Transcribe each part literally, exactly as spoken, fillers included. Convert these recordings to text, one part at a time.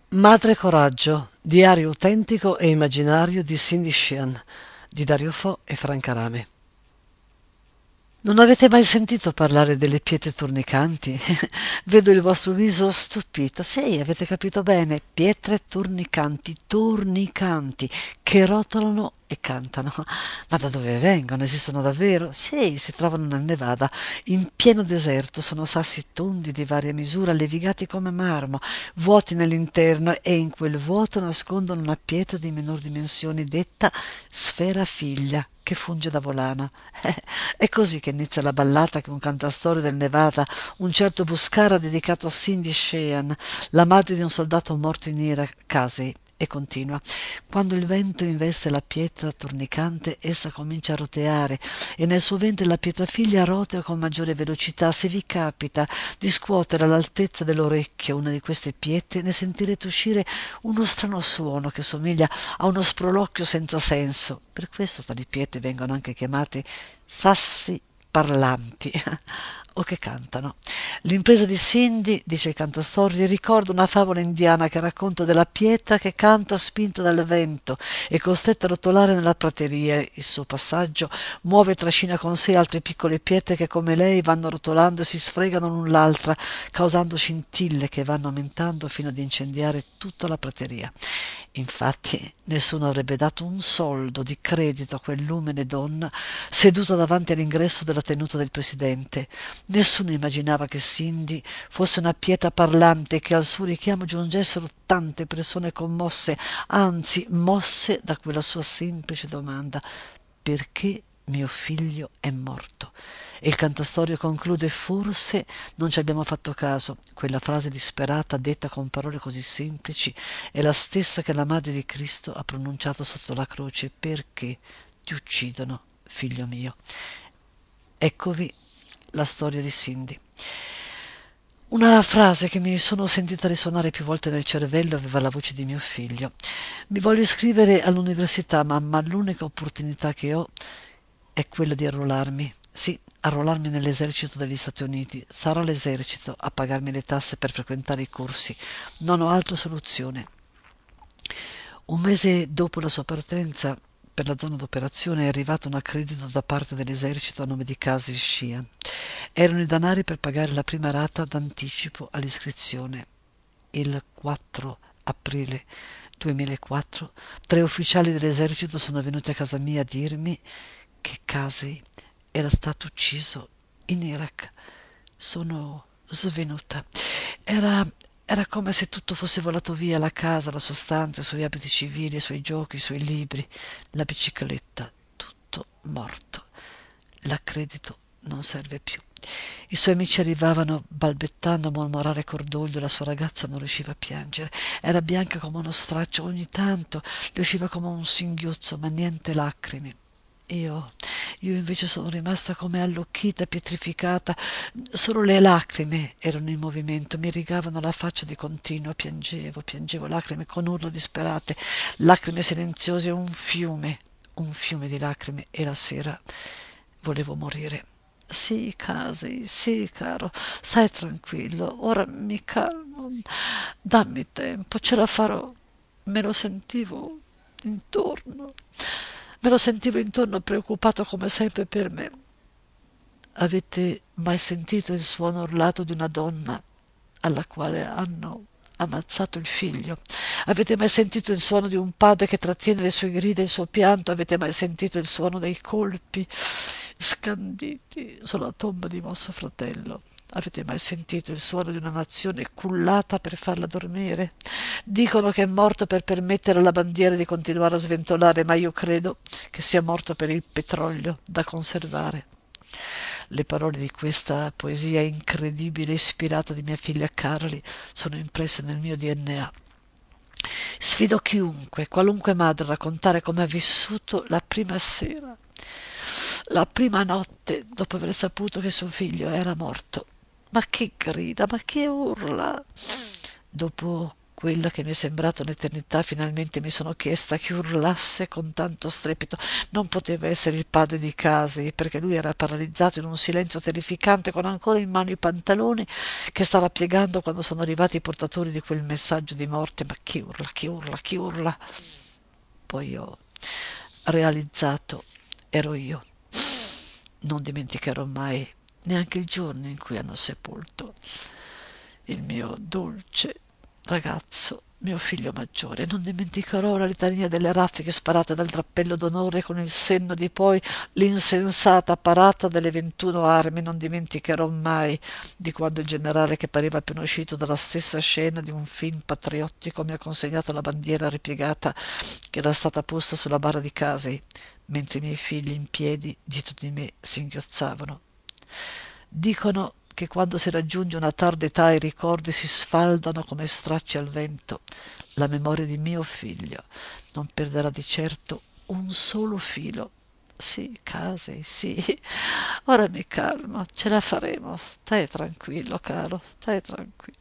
Madre Coraggio, diario autentico e immaginario di Cindy Sheehan, di Dario Fo e Franca Rame. Non avete mai sentito parlare delle pietre tornicanti? Vedo il vostro viso stupito. Sì, avete capito bene, pietre tornicanti, tornicanti, che rotolano e cantano. Ma da dove vengono? Esistono davvero? Sì, si trovano nel Nevada, in pieno deserto. Sono sassi tondi di varia misura, levigati come marmo, vuoti nell'interno, e in quel vuoto nascondono una pietra di minor dimensioni detta sfera figlia, che funge da volano. È così che inizia la ballata che un cantastorie del Nevada, un certo Buscara, ha dedicato a Cindy Sheehan, la madre di un soldato morto in Iraq, Casey. E continua: quando il vento investe la pietra tornicante, essa comincia a roteare, e nel suo ventre la pietrafiglia rotea con maggiore velocità. Se vi capita di scuotere all'altezza dell'orecchio una di queste pietre, ne sentirete uscire uno strano suono che somiglia a uno sproloquio senza senso. Per questo tali pietre vengono anche chiamate sassi parlanti o che cantano. L'impresa di Cindy, dice il cantastorie, ricorda una favola indiana che racconta della pietra che canta spinta dal vento e costretta a rotolare nella prateria. Il suo passaggio muove e trascina con sé altre piccole pietre che, come lei, vanno rotolando e si sfregano l'un l'altra, causando scintille che vanno aumentando fino ad incendiare tutta la prateria. Infatti nessuno avrebbe dato un soldo di credito a quell'umile donna seduta davanti all'ingresso della tenuta del presidente. Nessuno immaginava che Cindy fosse una pietra parlante, che al suo richiamo giungessero tante persone commosse, anzi mosse da quella sua semplice domanda: perché mio figlio è morto? E il cantastorio conclude: forse non ci abbiamo fatto caso. Quella frase disperata, detta con parole così semplici, è la stessa che la madre di Cristo ha pronunciato sotto la croce: perché ti uccidono, figlio mio? Eccovi la storia di Cindy. Una frase che mi sono sentita risuonare più volte nel cervello aveva la voce di mio figlio. Mi voglio iscrivere all'università, mamma, l'unica opportunità che ho è quella di arruolarmi. Sì, arruolarmi nell'esercito degli Stati Uniti. Sarà l'esercito a pagarmi le tasse per frequentare i corsi. Non ho altra soluzione. Un mese dopo la sua partenza per la zona d'operazione è arrivato un accredito da parte dell'esercito a nome di Casey Sheehan. Erano i danari per pagare la prima rata d'anticipo all'iscrizione. Il quattro aprile duemilaquattro tre ufficiali dell'esercito sono venuti a casa mia a dirmi che Casey era stato ucciso in Iraq. Sono svenuta. Era, era come se tutto fosse volato via: la casa, la sua stanza, i suoi abiti civili, i suoi giochi, i suoi libri, la bicicletta, tutto morto. L'accredito non serve più. I suoi amici arrivavano balbettando a mormorare cordoglio. La sua ragazza non riusciva a piangere. Era bianca come uno straccio. Ogni tanto le usciva come un singhiozzo, ma niente lacrime. Io, io invece sono rimasta come allocchita, pietrificata. Solo le lacrime erano in movimento, mi rigavano la faccia di continuo. Piangevo, piangevo, lacrime con urla disperate, lacrime silenziose, un fiume, un fiume di lacrime, e la sera volevo morire. Sì, Casi, sì, caro, stai tranquillo, ora mi calmo, dammi tempo, ce la farò. Me lo sentivo intorno, me lo sentivo intorno, preoccupato come sempre per me. Avete mai sentito il suono urlato di una donna alla quale hanno ammazzato il figlio? Avete mai sentito il suono di un padre che trattiene le sue grida e il suo pianto? Avete mai sentito il suono dei colpi scanditi sulla tomba di vostro fratello? Avete mai sentito il suono di una nazione cullata per farla dormire? Dicono che è morto per permettere alla bandiera di continuare a sventolare, ma io credo che sia morto per il petrolio da conservare. Le parole di questa poesia incredibile, ispirata di mia figlia Carly, sono impresse nel mio D N A. Sfido chiunque, qualunque madre, a raccontare come ha vissuto la prima sera, la prima notte dopo aver saputo che suo figlio era morto. Ma che grida, ma che urla! Dopo Quella che mi è sembrata un'eternità finalmente mi sono chiesta chi urlasse con tanto strepito. Non poteva essere il padre di Casey, perché lui era paralizzato in un silenzio terrificante, con ancora in mano i pantaloni che stava piegando quando sono arrivati i portatori di quel messaggio di morte. Ma chi urla, chi urla, chi urla? Poi ho realizzato, ero io. Non dimenticherò mai neanche il giorno in cui hanno sepolto il mio dolce ragazzo, mio figlio maggiore. Non dimenticherò la litania delle raffiche sparate dal drappello d'onore con il senno di poi l'insensata parata delle ventuno armi. Non dimenticherò mai di quando il generale, che pareva appena uscito dalla stessa scena di un film patriottico, mi ha consegnato la bandiera ripiegata che era stata posta sulla bara di Casey, mentre i miei figli in piedi dietro di me singhiozzavano. Dicono che quando si raggiunge una tarda età i ricordi si sfaldano come stracci al vento. La memoria di mio figlio non perderà di certo un solo filo. Sì, Casey, sì. Ora mi calmo, ce la faremo. Stai tranquillo, caro, stai tranquillo.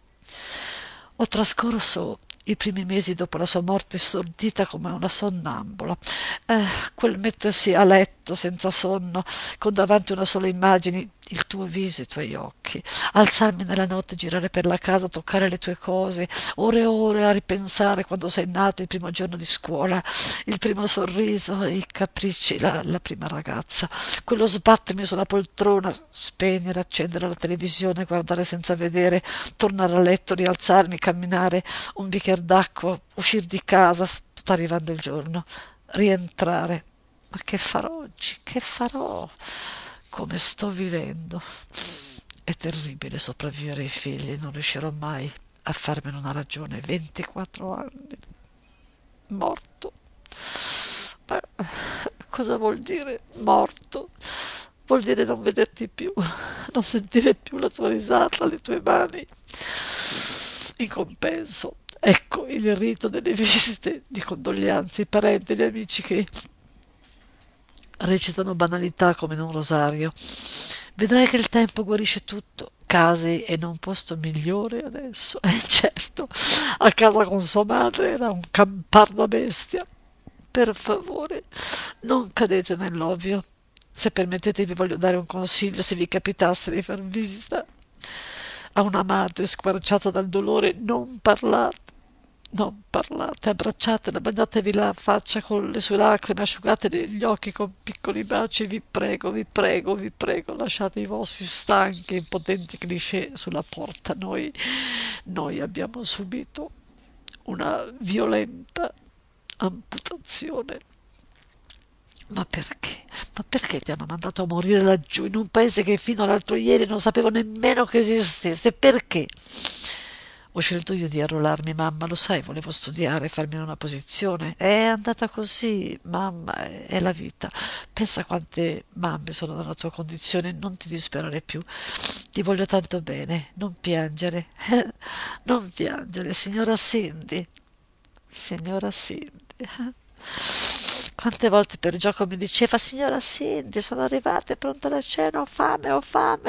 Ho trascorso i primi mesi dopo la sua morte stordita come una sonnambula. Eh, quel mettersi a letto senza sonno, con davanti una sola immagine, il tuo viso, i tuoi occhi, alzarmi nella notte, girare per la casa, toccare le tue cose, ore e ore a ripensare quando sei nato, il primo giorno di scuola, il primo sorriso, i capricci, la, la prima ragazza, quello sbattermi sulla poltrona, spegnere, accendere la televisione, guardare senza vedere, tornare a letto, rialzarmi, camminare, un bicchiere d'acqua, uscire di casa, sta arrivando il giorno, rientrare. Ma che farò oggi? Che farò? Come sto vivendo? È terribile sopravvivere ai figli, non riuscirò mai a farmene una ragione. ventiquattro anni, morto. Ma cosa vuol dire morto? Vuol dire non vederti più, non sentire più la tua risata, le tue mani. In compenso, ecco il rito delle visite di condoglianze, i parenti, gli amici che recitano banalità come in un rosario. Vedrai che il tempo guarisce tutto. Casey è in un posto migliore adesso. E certo, a casa con sua madre era un campar da bestia. Per favore, non cadete nell'ovvio. Se permettete, vi voglio dare un consiglio: se vi capitasse di far visita a una madre squarciata dal dolore, non parlate. Non parlate, abbracciatela, bagnatevi la faccia con le sue lacrime, asciugatele gli occhi con piccoli baci. Vi prego, vi prego, vi prego, lasciate i vostri stanchi e impotenti cliché sulla porta. Noi, noi abbiamo subito una violenta amputazione. Ma perché? Ma perché ti hanno mandato a morire laggiù, in un paese che fino all'altro ieri non sapevo nemmeno che esistesse? Perché? Ho scelto io di arruolarmi, mamma, lo sai, volevo studiare, farmi una posizione. È andata così, mamma, è, è la vita. Pensa quante mamme sono nella tua condizione, non ti disperare più. Ti voglio tanto bene, non piangere, non piangere, signora Cindy, signora Cindy. Quante volte per gioco mi diceva: signora Cindy, sono arrivata, è pronta la cena, ho fame, ho fame.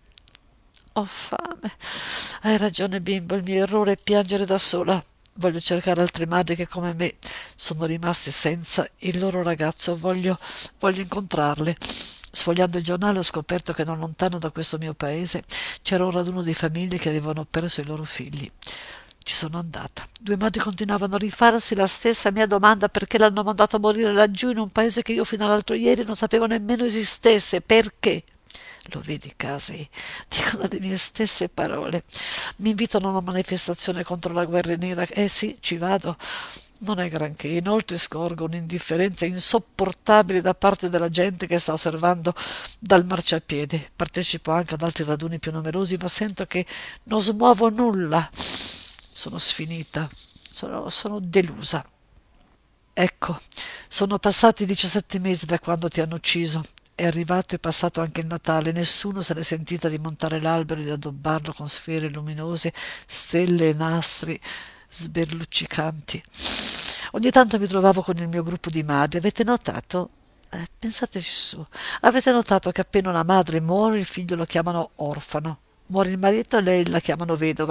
Ho fame. Hai ragione, bimbo, il mio errore è piangere da sola. Voglio cercare altre madri che come me sono rimasti senza il loro ragazzo. Voglio, voglio incontrarle. Sfogliando il giornale ho scoperto che non lontano da questo mio paese c'era un raduno di famiglie che avevano perso i loro figli. Ci sono andata. Due madri continuavano a rifarsi la stessa mia domanda: perché l'hanno mandato a morire laggiù in un paese che io fino all'altro ieri non sapevo nemmeno esistesse? Perché? Lo vedi, Casey? Dicono le mie stesse parole. Mi invitano a una manifestazione contro la guerra in Iraq. Eh sì, ci vado. Non è granché. Inoltre scorgo un'indifferenza insopportabile da parte della gente che sta osservando dal marciapiede. Partecipo anche ad altri raduni più numerosi, ma sento che non smuovo nulla. Sono sfinita. Sono, sono delusa. Ecco, sono passati diciassette mesi da quando ti hanno ucciso. È arrivato e passato anche il Natale, nessuno se l'è sentita di montare l'albero e di addobbarlo con sfere luminose, stelle e nastri sberluccicanti. Ogni tanto mi trovavo con il mio gruppo di madri. Avete notato? Eh, pensateci su. Avete notato che appena una madre muore, il figlio lo chiamano orfano? Muore il marito e lei la chiamano vedova.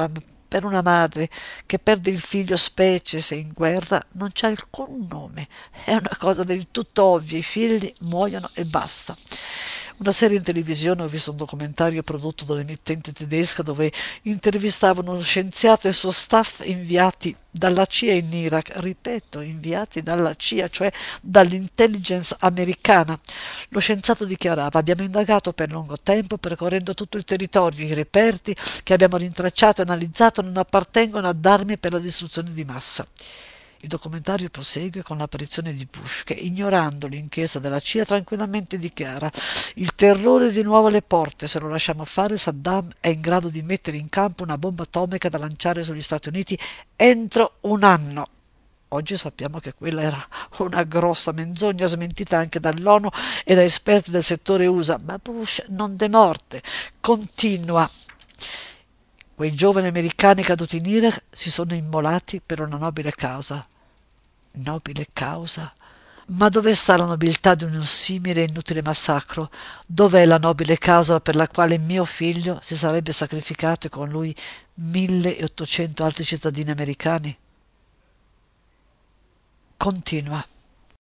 Per una madre che perde il figlio, specie se in guerra, non c'è alcun nome. È una cosa del tutto ovvia, i figli muoiono e basta. Una serie in televisione, ho visto un documentario prodotto dall'emittente tedesca dove intervistavano uno scienziato e il suo staff inviati dalla C I A in Iraq, ripeto, inviati dalla C I A, cioè dall'intelligence americana. Lo scienziato dichiarava: abbiamo indagato per lungo tempo, percorrendo tutto il territorio, i reperti che abbiamo rintracciato e analizzato non appartengono ad armi per la distruzione di massa. Il documentario prosegue con l'apparizione di Bush che, ignorando l'inchiesta della C I A, tranquillamente dichiara: il terrore è di nuovo alle porte, se lo lasciamo fare Saddam è in grado di mettere in campo una bomba atomica da lanciare sugli Stati Uniti entro un anno. Oggi sappiamo che quella era una grossa menzogna, smentita anche dall'ONU e da esperti del settore U S A, ma Bush non demorde, continua. Quei giovani americani caduti in Iraq si sono immolati per una nobile causa. Nobile causa? Ma dove sta la nobiltà di un simile e inutile massacro? Dov'è la nobile causa per la quale mio figlio si sarebbe sacrificato e con lui milleottocento altri cittadini americani? Continua.